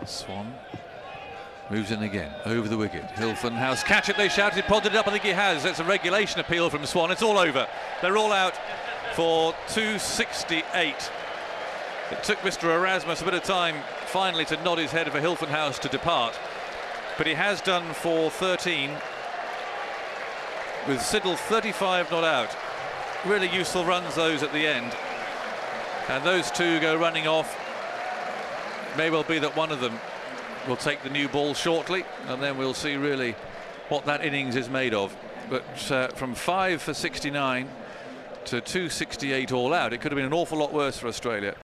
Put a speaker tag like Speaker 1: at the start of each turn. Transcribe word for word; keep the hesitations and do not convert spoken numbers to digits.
Speaker 1: Swan moves in again, over the wicket. Hilton House, catch it, they shouted, prodded it up, I think he has. That's a regulation appeal from Swan. It's all over. They're all out for two sixty-eight. It took Mister Erasmus a bit of time finally to nod his head for Hilton House to depart, but he has done for thirteen, with Siddle thirty-five not out. Really useful runs those at the end, and those two go running off. It may well be that one of them will take the new ball shortly, and then we'll see really what that innings is made of. But uh, from five for sixty-nine to two sixty-eight all out, it could have been an awful lot worse for Australia.